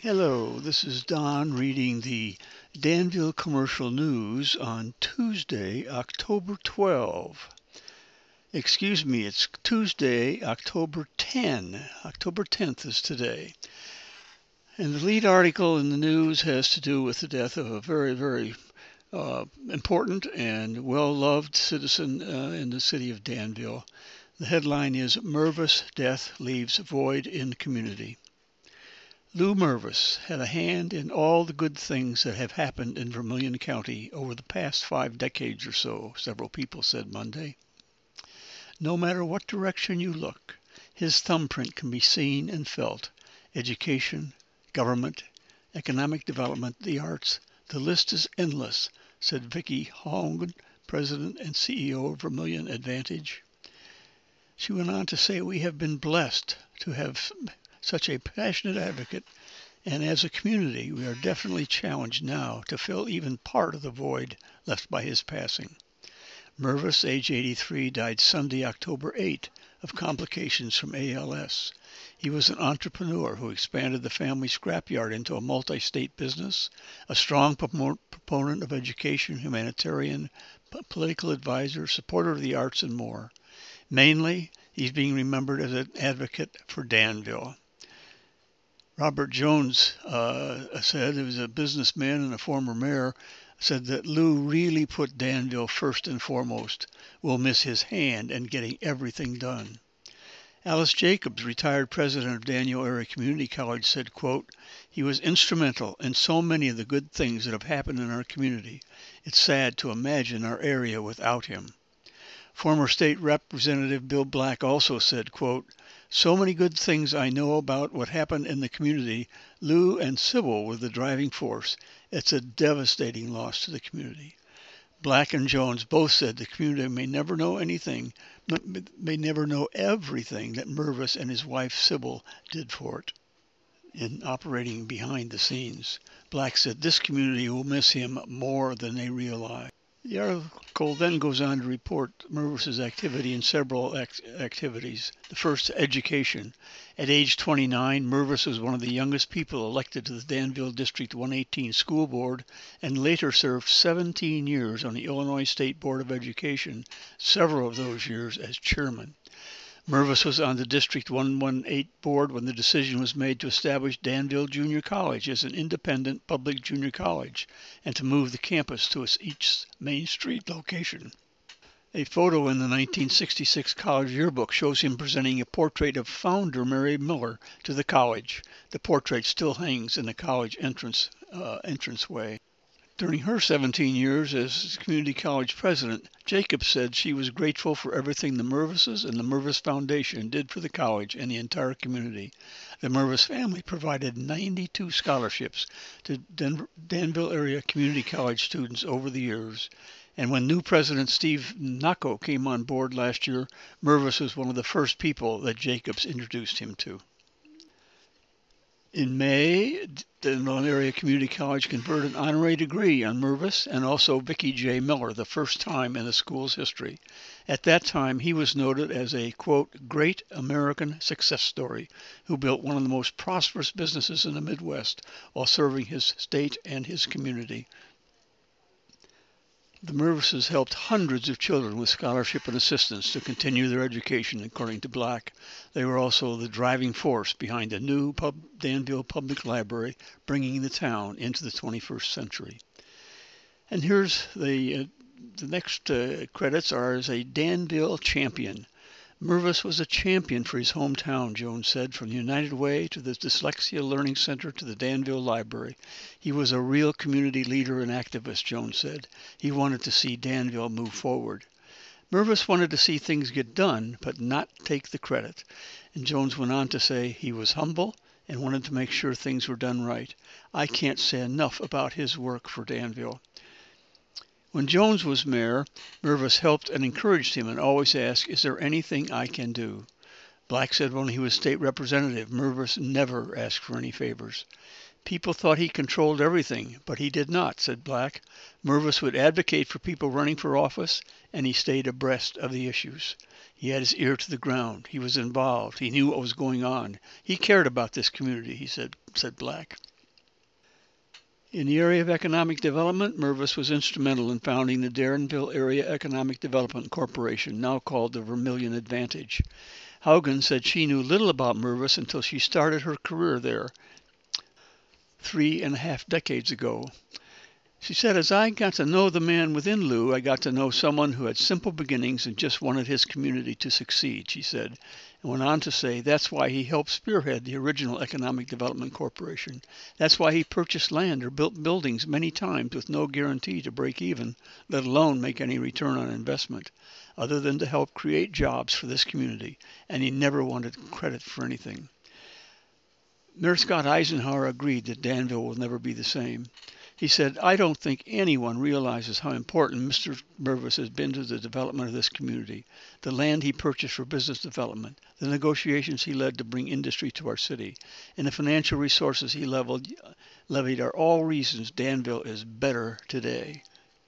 Hello, this is Don reading the Danville Commercial News on Tuesday, October 12. Excuse me, it's Tuesday, October 10. October 10th is today. And the lead article in the news has to do with the death of a very important and well-loved citizen in the city of Danville. The headline is Mervis Death Leaves Void in Community. Lou Mervis had a hand in all the good things that have happened in Vermilion County over the past 5 decades or so, several people said Monday. No matter what direction you look, his thumbprint can be seen and felt. Education, government, economic development, the arts, the list is endless, said Vicki Hogan, president and CEO of Vermilion Advantage. She went on to say, we have been blessed to have such a passionate advocate, and as a community we are definitely challenged now to fill even part of the void left by his passing. Mervis, age 83, died Sunday, October 8, of complications from ALS. He was an entrepreneur who expanded the family scrapyard into a multi-state business, a strong proponent of education, humanitarian, political advisor, supporter of the arts, and more. Mainly, he's being remembered as an advocate for Danville. Robert Jones said, who was a businessman and a former mayor, said that Lou really put Danville first and foremost. We'll miss his hand in getting everything done. Alice Jacobs, retired president of Danville Area Community College, said, quote, he was instrumental in so many of the good things that have happened in our community. It's sad to imagine our area without him. Former State Representative Bill Black also said, quote, so many good things I know about what happened in the community. Lou and Sybil were the driving force. It's a devastating loss to the community. Black and Jones both said the community may never know everything that Mervis and his wife Sybil did for it in operating behind the scenes. Black said this community will miss him more than they realize. The article then goes on to report Mervis's activity in several activities. The first, education. At age 29, Mervis was one of the youngest people elected to the Danville District 118 School Board and later served 17 years on the Illinois State Board of Education, several of those years as chairman. Mervis was on the District 118 board when the decision was made to establish Danville Junior College as an independent public junior college and to move the campus to its East Main Street location. A photo in the 1966 college yearbook shows him presenting a portrait of founder Mary Miller to the college. The portrait still hangs in the college entranceway. During her 17 years as community college president, Jacobs said she was grateful for everything the Mervises and the Mervis Foundation did for the college and the entire community. The Mervis family provided 92 scholarships to Danville area community college students over the years. And when new president Steve Nacco came on board last year, Mervis was one of the first people that Jacobs introduced him to. In May, the Danville Area Community College conferred an honorary degree on Mervis and also Vicki J. Miller, the first time in the school's history. At that time, he was noted as a, quote, great American success story who built one of the most prosperous businesses in the Midwest while serving his state and his community. The Mervises helped hundreds of children with scholarship and assistance to continue their education, according to Black. They were also the driving force behind the new Danville Public Library, bringing the town into the 21st century. And here's the next credits are as a Danville champion. Mervis was a champion for his hometown, Jones said, from the United Way to the Dyslexia Learning Center to the Danville Library. He was a real community leader and activist, Jones said. He wanted to see Danville move forward. Mervis wanted to see things get done, but not take the credit. And Jones went on to say he was humble and wanted to make sure things were done right. I can't say enough about his work for Danville. When Jones was mayor, Mervis helped and encouraged him and always asked, is there anything I can do? Black said when he was state representative, Mervis never asked for any favors. People thought he controlled everything, but he did not, said Black. Mervis would advocate for people running for office, and he stayed abreast of the issues. He had his ear to the ground. He was involved. He knew what was going on. He cared about this community, said Black. In the area of economic development, Mervis was instrumental in founding the Danville Area Economic Development Corporation, now called the Vermilion Advantage. Haugen said she knew little about Mervis until she started her career there 3.5 decades ago. She said, as I got to know the man within Lou, I got to know someone who had simple beginnings and just wanted his community to succeed, she said, and went on to say that's why he helped spearhead the original Economic Development Corporation. That's why he purchased land or built buildings many times with no guarantee to break even, let alone make any return on investment, other than to help create jobs for this community, and he never wanted credit for anything. Mayor Scott Eisenhower agreed that Danville will never be the same. He said, I don't think anyone realizes how important Mr. Mervis has been to the development of this community, the land he purchased for business development, the negotiations he led to bring industry to our city, and the financial resources he levied are all reasons Danville is better today.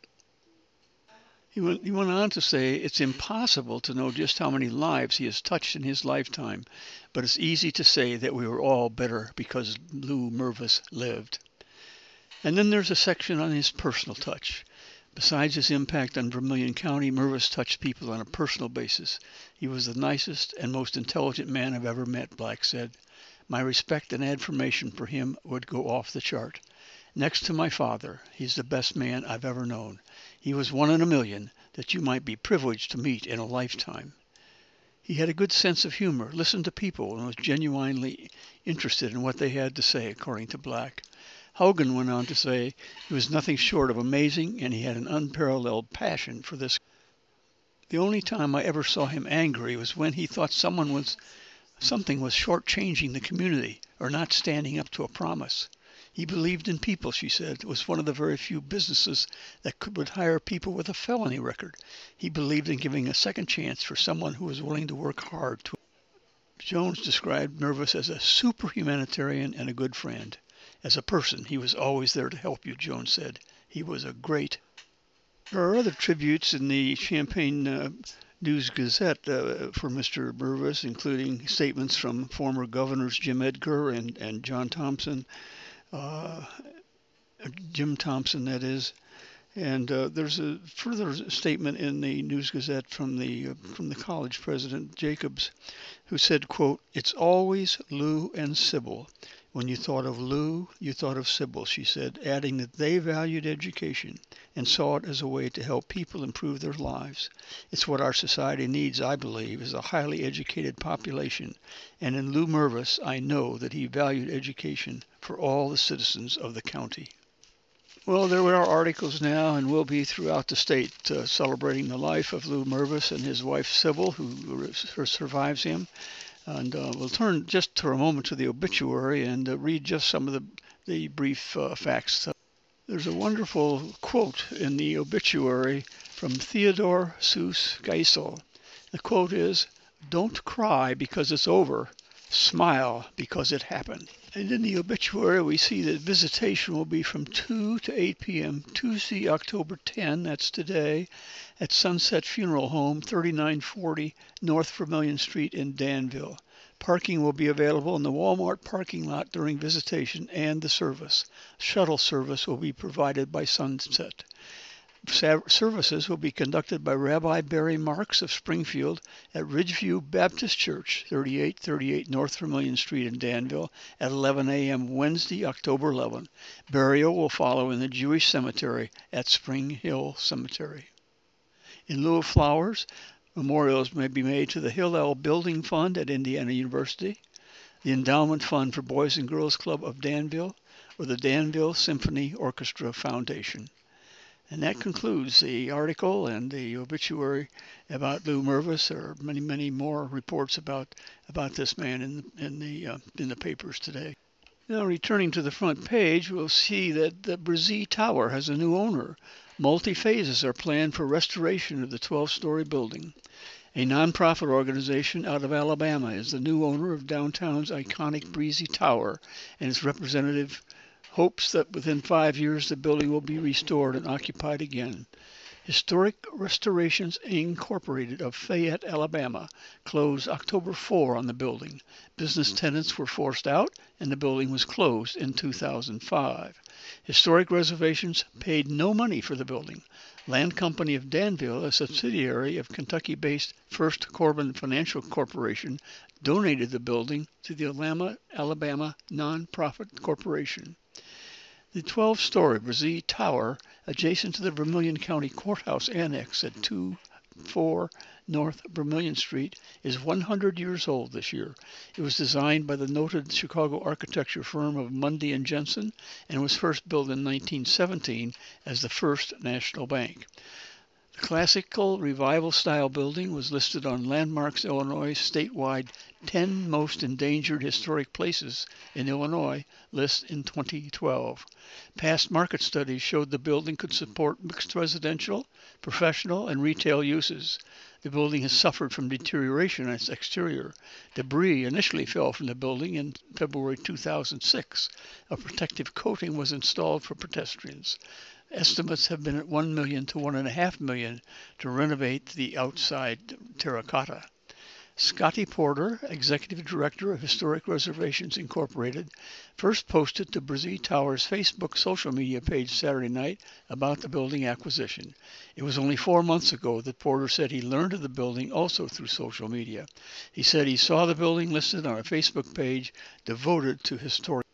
He went on to say it's impossible to know just how many lives he has touched in his lifetime, but it's easy to say that we were all better because Lou Mervis lived. And then there's a section on his personal touch. Besides his impact on Vermilion County, Mervis touched people on a personal basis. He was the nicest and most intelligent man I've ever met, Black said. My respect and admiration for him would go off the chart. Next to my father, he's the best man I've ever known. He was one in a million that you might be privileged to meet in a lifetime. He had a good sense of humor, listened to people, and was genuinely interested in what they had to say, according to Black. Haugen went on to say he was nothing short of amazing, and he had an unparalleled passion for this. The only time I ever saw him angry was when he thought something was shortchanging the community or not standing up to a promise. He believed in people, she said. It was one of the very few businesses that would hire people with a felony record. He believed in giving a second chance for someone who was willing to work hard. Jones described Mervis as a super humanitarian and a good friend. As a person, he was always there to help you, Jones said. He was a great. There are other tributes in the Champaign News-Gazette for Mr. Mervis, including statements from former governors Jim Edgar and John Thompson, Jim Thompson, that is. And there's a further statement in the News-Gazette from the college president, Jacobs, who said, quote, it's always Lou and Sybil. When you thought of Lou, you thought of Sybil, she said, adding that they valued education and saw it as a way to help people improve their lives. It's what our society needs, I believe, is a highly educated population. And in Lou Mervis, I know that he valued education for all the citizens of the county. Well, there are articles now and will be throughout the state celebrating the life of Lou Mervis and his wife Sybil, who survives him. And we'll turn just for a moment to the obituary and read just some of the brief facts. There's a wonderful quote in the obituary from Theodore Seuss Geisel. The quote is, "Don't cry because it's over. Smile because it happened." And in the obituary, we see that visitation will be from 2 to 8 p.m. Tuesday, October 10, that's today, at Sunset Funeral Home, 3940 North Vermilion Street in Danville. Parking will be available in the Walmart parking lot during visitation and the service. Shuttle service will be provided by Sunset. Services will be conducted by Rabbi Barry Marks of Springfield at Ridgeview Baptist Church, 3838 North Vermilion Street in Danville at 11 a.m. Wednesday, October 11. Burial will follow in the Jewish cemetery at Spring Hill Cemetery. In lieu of flowers, memorials may be made to the Hillel Building Fund at Indiana University, the Endowment Fund for Boys and Girls Club of Danville, or the Danville Symphony Orchestra Foundation. And that concludes the article and the obituary about Lou Mervis. There are many, many more reports about this man in the papers today. Now, returning to the front page, we'll see that the Brzee Tower has a new owner. Multi-phases are planned for restoration of the 12-story building. A nonprofit organization out of Alabama is the new owner of downtown's iconic Brzee Tower, and its representative hopes that within 5 years the building will be restored and occupied again. Historic Restorations Incorporated of Fayette, Alabama, closed October 4 on the building. Business tenants were forced out and the building was closed in 2005. Historic Reservations paid no money for the building. Land Company of Danville, a subsidiary of Kentucky-based First Corbin Financial Corporation, donated the building to the Alabama Nonprofit Corporation. The 12-story Brzee Tower, adjacent to the Vermilion County Courthouse Annex at 24 North Vermilion Street, is 100 years old this year. It was designed by the noted Chicago architecture firm of Mundy and Jensen and was first built in 1917 as the First National Bank. The classical revival style building was listed on Landmarks Illinois' statewide 10 most endangered historic places in Illinois list in 2012. Past market studies showed the building could support mixed residential, professional, and retail uses. The building has suffered from deterioration in its exterior. Debris initially fell from the building in February 2006. A protective coating was installed for pedestrians. Estimates have been at $1 million to $1.5 million to renovate the outside terracotta. Scotty Porter, Executive Director of Historic Reservations Incorporated, first posted to Brzee Tower's Facebook social media page Saturday night about the building acquisition. It was only 4 months ago that Porter said he learned of the building also through social media. He said he saw the building listed on a Facebook page devoted to historic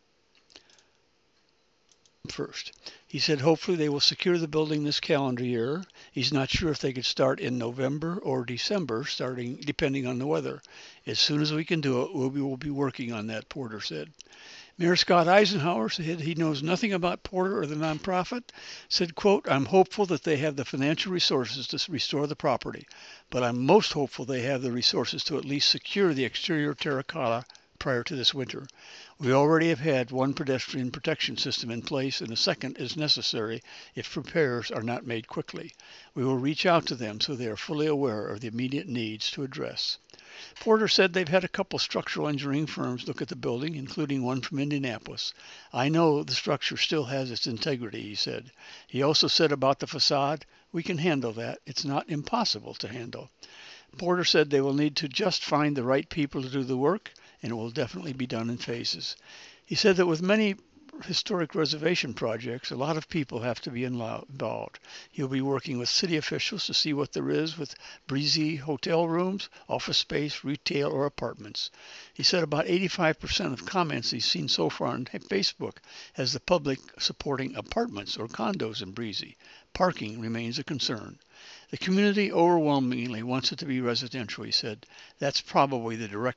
first. He said hopefully they will secure the building this calendar year. He's not sure if they could start in November or December, depending on the weather. As soon as we can do it, we will be working on that, Porter said. Mayor Scott Eisenhower said he knows nothing about Porter or the nonprofit, said, quote, "I'm hopeful that they have the financial resources to restore the property, but I'm most hopeful they have the resources to at least secure the exterior terracotta prior to this winter. We already have had one pedestrian protection system in place and a second is necessary if repairs are not made quickly. We will reach out to them so they are fully aware of the immediate needs to address." Porter said they've had a couple structural engineering firms look at the building, including one from Indianapolis. "I know the structure still has its integrity," he said. He also said about the facade, "We can handle that. It's not impossible to handle." Porter said they will need to just find the right people to do the work, and it will definitely be done in phases. He said that with many historic reservation projects, a lot of people have to be involved. He'll be working with city officials to see what there is with breezy hotel rooms, office space, retail, or apartments. He said about 85% of comments he's seen so far on Facebook has the public supporting apartments or condos in Breezy. Parking remains a concern. The community overwhelmingly wants it to be residential, he said. That's probably the direct.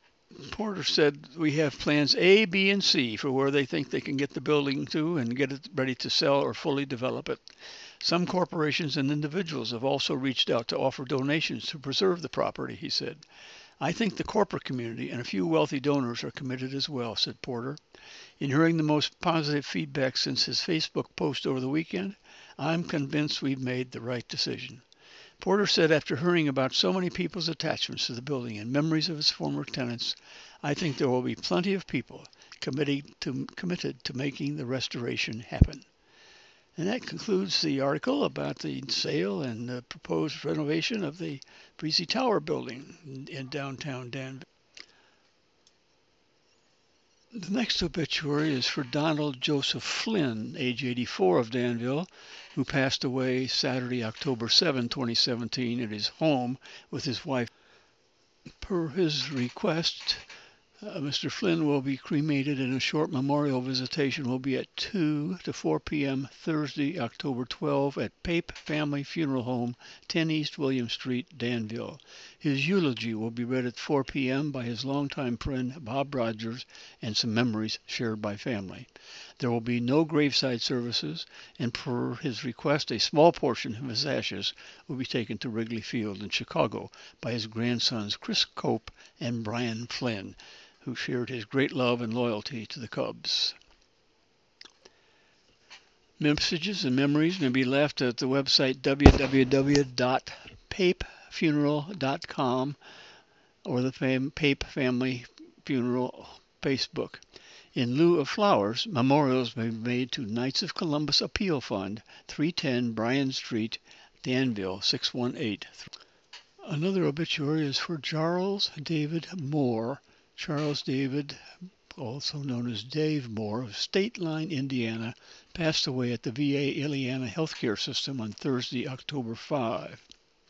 Porter said we have plans A, B, and C for where they think they can get the building to and get it ready to sell or fully develop it. Some corporations and individuals have also reached out to offer donations to preserve the property, he said. I think the corporate community and a few wealthy donors are committed as well, said Porter. In hearing the most positive feedback since his Facebook post over the weekend, I'm convinced we've made the right decision. Porter said after hearing about so many people's attachments to the building and memories of its former tenants, I think there will be plenty of people committed to making the restoration happen. And that concludes the article about the sale and the proposed renovation of the Brzee Tower building in downtown Danville. The next obituary is for Donald Joseph Flynn, age 84, of Danville, who passed away Saturday, October 7, 2017, at his home with his wife. Per his request, Mr. Flynn will be cremated and a short memorial visitation will be at 2 to 4 p.m. Thursday, October 12 at Pape Family Funeral Home, 10 East William Street, Danville. His eulogy will be read at 4 p.m. by his longtime friend Bob Rogers and some memories shared by family. There will be no graveside services, and per his request, a small portion of his ashes will be taken to Wrigley Field in Chicago by his grandsons Chris Cope and Brian Flynn, who shared his great love and loyalty to the Cubs. Messages and memories may be left at the website www.papefuneral.com or the Pape Family Funeral Facebook. In lieu of flowers, memorials may be made to Knights of Columbus Appeal Fund, 310 Bryan Street, Danville 618. Another obituary is for Charles David Moore. Charles David, also known as Dave Moore, of State Line, Indiana, passed away at the VA Illiana Healthcare System on Thursday, October 5.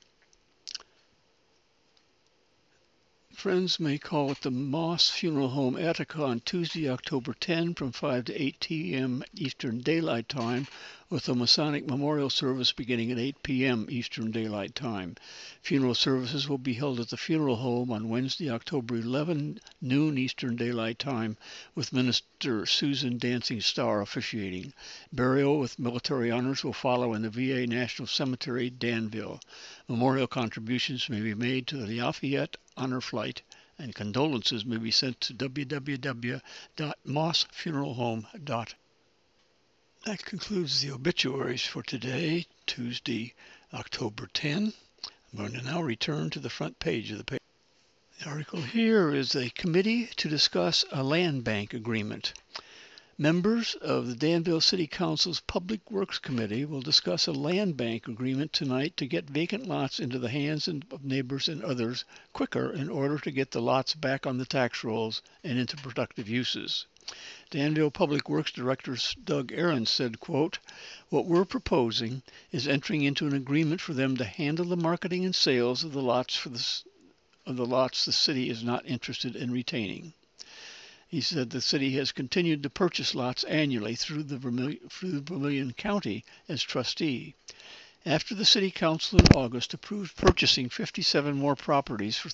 Friends may call at the Moss Funeral Home, Attica on Tuesday, October 10 from 5 to 8 p.m. Eastern Daylight Time, with a Masonic memorial service beginning at 8 p.m. Eastern Daylight Time. Funeral services will be held at the funeral home on Wednesday, October 11, noon Eastern Daylight Time, with Minister Susan Dancing Star officiating. Burial with military honors will follow in the VA National Cemetery, Danville. Memorial contributions may be made to the Lafayette Honor Flight, and condolences may be sent to www.mossfuneralhome.com. That concludes the obituaries for today, Tuesday, October 10. I'm going to now return to the front page of the paper. The article here is a committee to discuss a land bank agreement. Members of the Danville City Council's Public Works Committee will discuss a land bank agreement tonight to get vacant lots into the hands of neighbors and others quicker in order to get the lots back on the tax rolls and into productive uses. Danville Public Works Director Doug Ahrens said, quote, "What we're proposing is entering into an agreement for them to handle the marketing and sales of the lots the city is not interested in retaining." He said the city has continued to purchase lots annually through Vermilion County as trustee. After the City Council in August approved purchasing 57 more properties for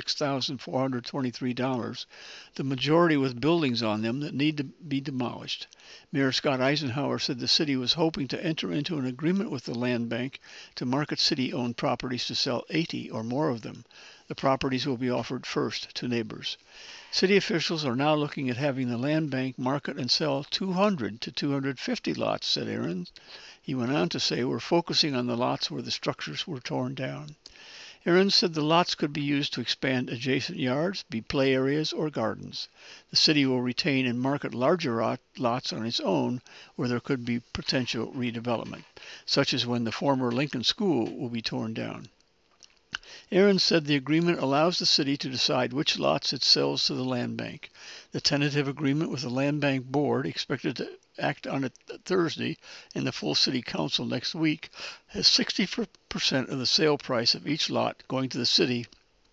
$36,423, the majority with buildings on them that need to be demolished. Mayor Scott Eisenhower said the city was hoping to enter into an agreement with the land bank to market city-owned properties to sell 80 or more of them. The properties will be offered first to neighbors. City officials are now looking at having the land bank market and sell 200 to 250 lots, said Ahrens. He went on to say, "We're focusing on the lots where the structures were torn down." Ahrens said the lots could be used to expand adjacent yards, be play areas, or gardens. The city will retain and market larger lots on its own where there could be potential redevelopment, such as when the former Lincoln School will be torn down. Ahrens said the agreement allows the city to decide which lots it sells to the land bank. The tentative agreement with the land bank board, expected to act on it Thursday, and the full city council next week, has 60% of the sale price of each lot going to the city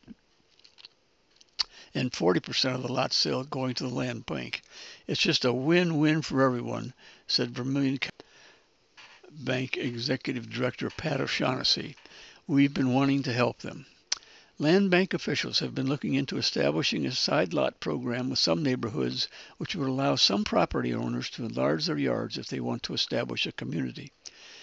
and 40% of the lot sale going to the land bank. It's just a win-win for everyone, said Vermilion Bank Executive Director Pat O'Shaughnessy. We've been wanting to help them. Land bank officials have been looking into establishing a side lot program with some neighborhoods, which would allow some property owners to enlarge their yards if they want to establish a community.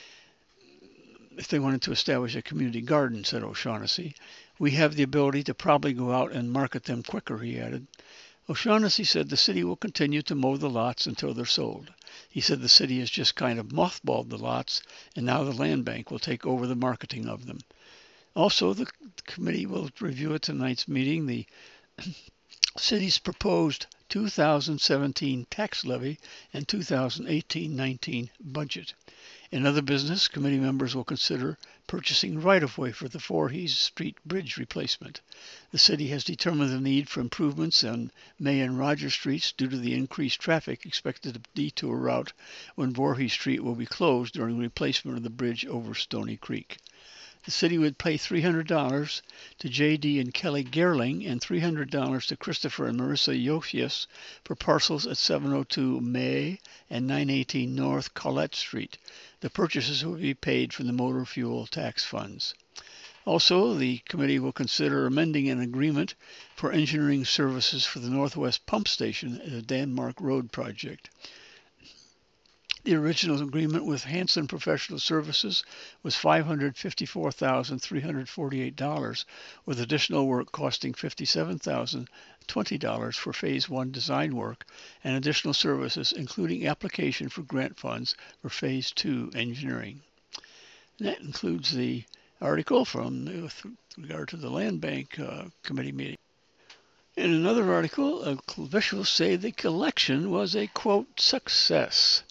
If they wanted to establish a community garden, said O'Shaughnessy. We have the ability to probably go out and market them quicker, he added. O'Shaughnessy said the city will continue to mow the lots until they're sold. He said the city has just kind of mothballed the lots, and now the land bank will take over the marketing of them. Also, the committee will review at tonight's meeting the city's proposed 2017 tax levy and 2018-19 budget. In other business, committee members will consider purchasing right-of-way for the Voorhees Street Bridge replacement. The city has determined the need for improvements on May and Rogers Streets due to the increased traffic expected to detour route when Voorhees Street will be closed during replacement of the bridge over Stony Creek. The city would pay $300 to J.D. and Kelly Gerling and $300 to Christopher and Marissa Yofius for parcels at 702 May and 918 North Collette Street. The purchases will be paid from the motor fuel tax funds. Also, the committee will consider amending an agreement for engineering services for the Northwest Pump Station at the Denmark Road project. The original agreement with Hanson Professional Services was $554,348, with additional work costing $57,020 for Phase 1 design work and additional services, including application for grant funds for Phase 2 engineering. And that includes the article with regard to the Land Bank Committee meeting. In another article, officials say the collection was a, quote, success.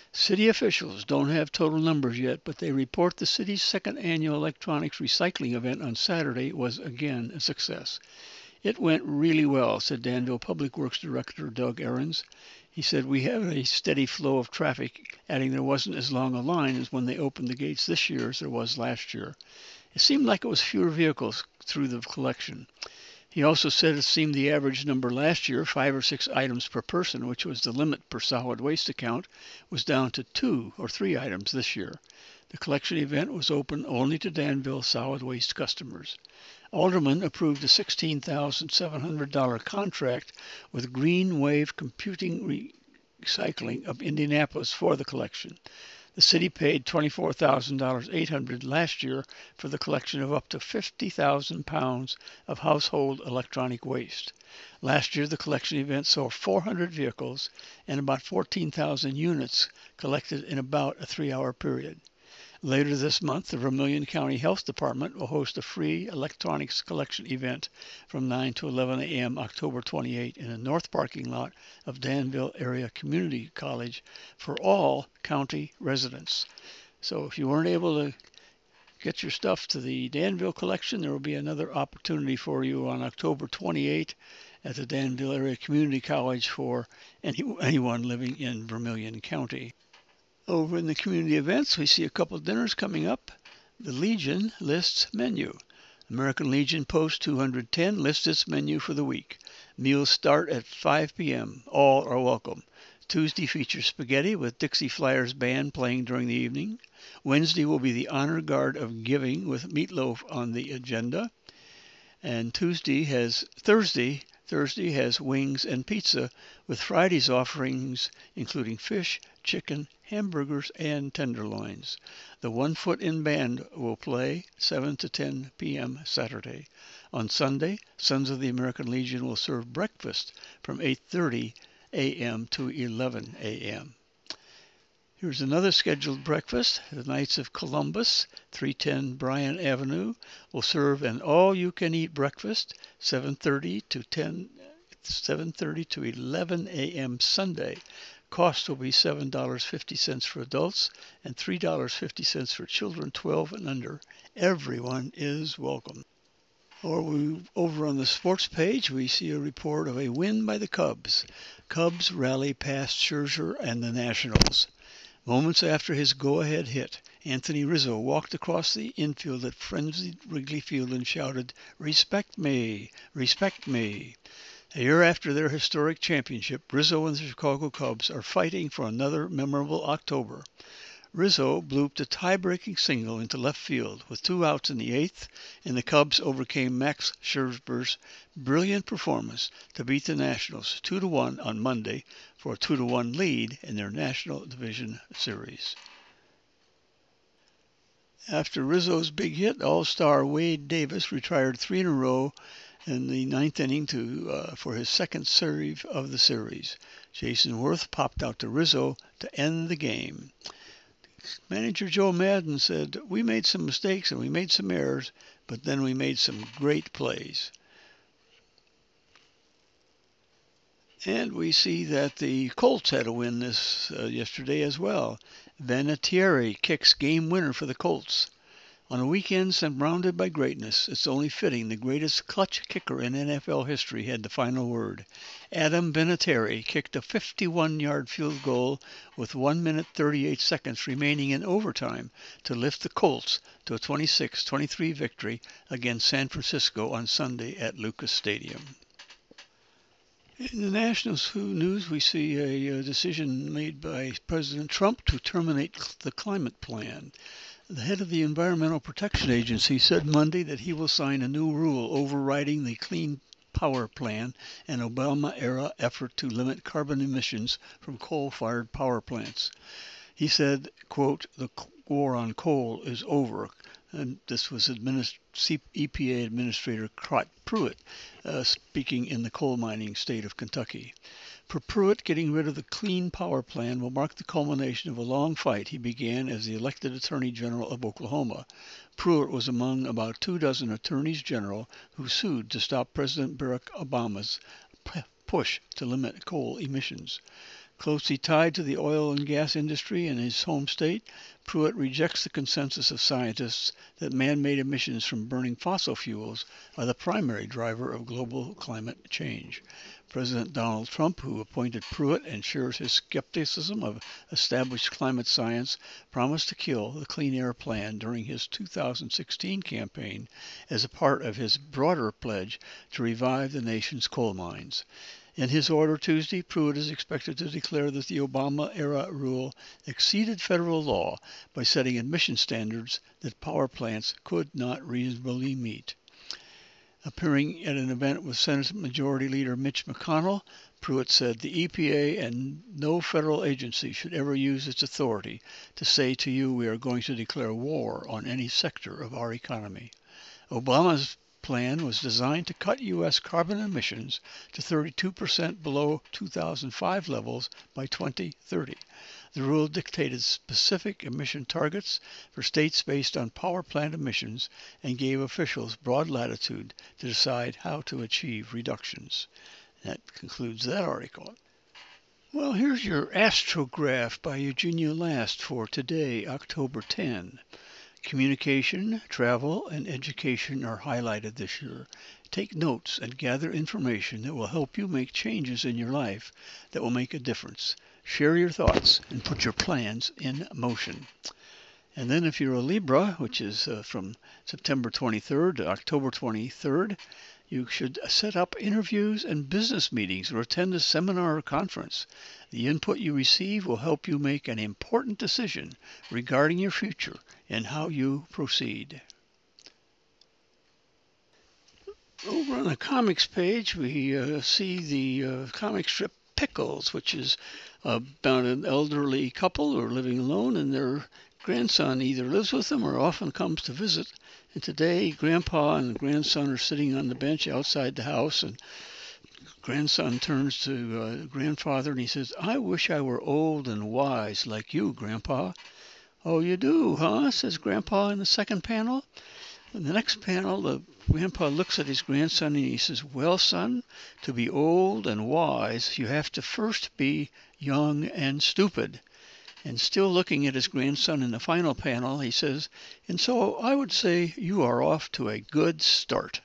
City officials don't have total numbers yet, but they report the city's second annual electronics recycling event on Saturday was again a success. It went really well, said Danville Public Works Director Doug Ahrens. He said, we have a steady flow of traffic, adding there wasn't as long a line as when they opened the gates this year as there was last year. It seemed like it was fewer vehicles through the collection. He also said it seemed the average number last year, 5 or 6 items per person, which was the limit per solid waste account, was down to 2 or 3 items this year. The collection event was open only to Danville solid waste customers. Alderman approved a $16,700 contract with Green Wave Computing Recycling of Indianapolis for the collection. The city paid $24,800 last year for the collection of up to 50,000 pounds of household electronic waste. Last year, the collection event saw 400 vehicles and about 14,000 units collected in about a 3-hour period. Later this month, the Vermilion County Health Department will host a free electronics collection event from 9 to 11 a.m. October 28 in the north parking lot of Danville Area Community College for all county residents. So if you weren't able to get your stuff to the Danville collection, there will be another opportunity for you on October 28 at the Danville Area Community College for anyone living in Vermilion County. Over in the community events, we see a couple of dinners coming up. The Legion lists menu. American Legion Post 210 lists its menu for the week. Meals start at 5 p.m. All are welcome. Tuesday features spaghetti with Dixie Flyers Band playing during the evening. Wednesday will be the Honor Guard of Giving with meatloaf on the agenda. And Thursday has wings and pizza, with Friday's offerings including fish, chicken, hamburgers, and tenderloins. The One Foot in Band will play 7 to 10 p.m. Saturday. On Sunday, Sons of the American Legion will serve breakfast from 8:30 a.m. to 11 a.m. Here's another scheduled breakfast. The Knights of Columbus, 310 Bryan Avenue, will serve an all-you-can-eat breakfast, 7:30 to 11 a.m. Sunday. Cost will be $7.50 for adults and $3.50 for children 12 and under. Everyone is welcome. Over on the sports page, we see a report of a win by the Cubs. Cubs rally past Scherzer and the Nationals. Moments after his go-ahead hit, Anthony Rizzo walked across the infield at frenzied Wrigley Field and shouted, "Respect me! Respect me!" A year after their historic championship, Rizzo and the Chicago Cubs are fighting for another memorable October. Rizzo blooped a tie-breaking single into left field with 2 outs in the 8th, and the Cubs overcame Max Scherzer's brilliant performance to beat the Nationals 2-1 on Monday for a 2-1 lead in their National Division Series. After Rizzo's big hit, All-Star Wade Davis retired 3 in a row in the 9th inning for his second save of the series. Jason Worth popped out to Rizzo to end the game. Manager Joe Madden said, "We made some mistakes and we made some errors, but then we made some great plays." And we see that the Colts had a win yesterday as well. Vinatieri kicks game winner for the Colts. On a weekend surrounded by greatness, it's only fitting the greatest clutch kicker in NFL history had the final word. Adam Vinatieri kicked a 51-yard field goal with 1 minute 38 seconds remaining in overtime to lift the Colts to a 26-23 victory against San Francisco on Sunday at Lucas Stadium. In the national news, we see a decision made by President Trump to terminate the climate plan. The head of the Environmental Protection Agency said Monday that he will sign a new rule overriding the Clean Power Plan, an Obama-era effort to limit carbon emissions from coal-fired power plants. He said, quote, "The war on coal is over." And this was EPA Administrator Scott Pruitt speaking in the coal mining state of Kentucky. For Pruitt, getting rid of the Clean Power Plan will mark the culmination of a long fight he began as the elected Attorney General of Oklahoma. Pruitt was among about 24 attorneys general who sued to stop President Barack Obama's push to limit coal emissions. Closely tied to the oil and gas industry in his home state, Pruitt rejects the consensus of scientists that man-made emissions from burning fossil fuels are the primary driver of global climate change. President Donald Trump, who appointed Pruitt and shares his skepticism of established climate science, promised to kill the Clean Air Plan during his 2016 campaign as a part of his broader pledge to revive the nation's coal mines. In his order Tuesday, Pruitt is expected to declare that the Obama-era rule exceeded federal law by setting emission standards that power plants could not reasonably meet. Appearing at an event with Senate Majority Leader Mitch McConnell, Pruitt said the EPA and no federal agency should ever use its authority to say to you we are going to declare war on any sector of our economy. Obama's plan was designed to cut U.S. carbon emissions to 32% below 2005 levels by 2030. The rule dictated specific emission targets for states based on power plant emissions and gave officials broad latitude to decide how to achieve reductions. That concludes that article. Well, here's your astrograph by Eugenia Last for today, October 10. Communication, travel, and education are highlighted this year. Take notes and gather information that will help you make changes in your life that will make a difference. Share your thoughts and put your plans in motion. And then if you're a Libra, which is from September 23rd to October 23rd, you should set up interviews and business meetings or attend a seminar or conference. The input you receive will help you make an important decision regarding your future and how you proceed. Over on the comics page, we see the comic strip Pickles, which is about an elderly couple who are living alone, and their grandson either lives with them or often comes to visit. And today, Grandpa and grandson are sitting on the bench outside the house, and grandson turns to grandfather and he says, "I wish I were old and wise like you, Grandpa." "Oh, you do, huh?" says Grandpa in the second panel. In the next panel, the grandpa looks at his grandson and he says, "Well, son, to be old and wise, you have to first be young and stupid." And still looking at his grandson in the final panel, he says, "And so I would say you are off to a good start."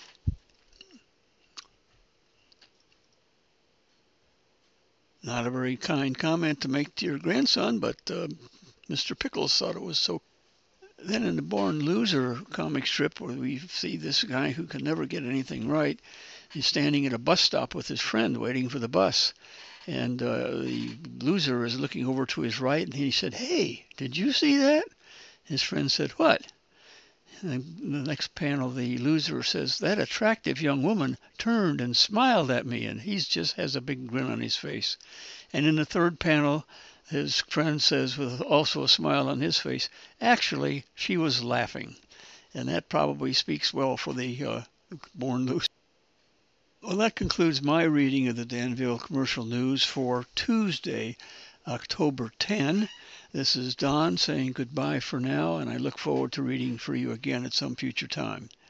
Not a very kind comment to make to your grandson, but Mr. Pickles thought it was so. Then in the Born Loser comic strip, where we see this guy who can never get anything right, he's standing at a bus stop with his friend waiting for the bus. And the loser is looking over to his right, and he said, "Hey, did you see that?" His friend said, "What?" And in the next panel, the loser says, "That attractive young woman turned and smiled at me," and he just has a big grin on his face. And in the third panel, his friend says, with also a smile on his face, "Actually, she was laughing." And that probably speaks well for the Born Loser. Well, that concludes my reading of the Danville Commercial News for Tuesday, October 10. This is Don saying goodbye for now, and I look forward to reading for you again at some future time.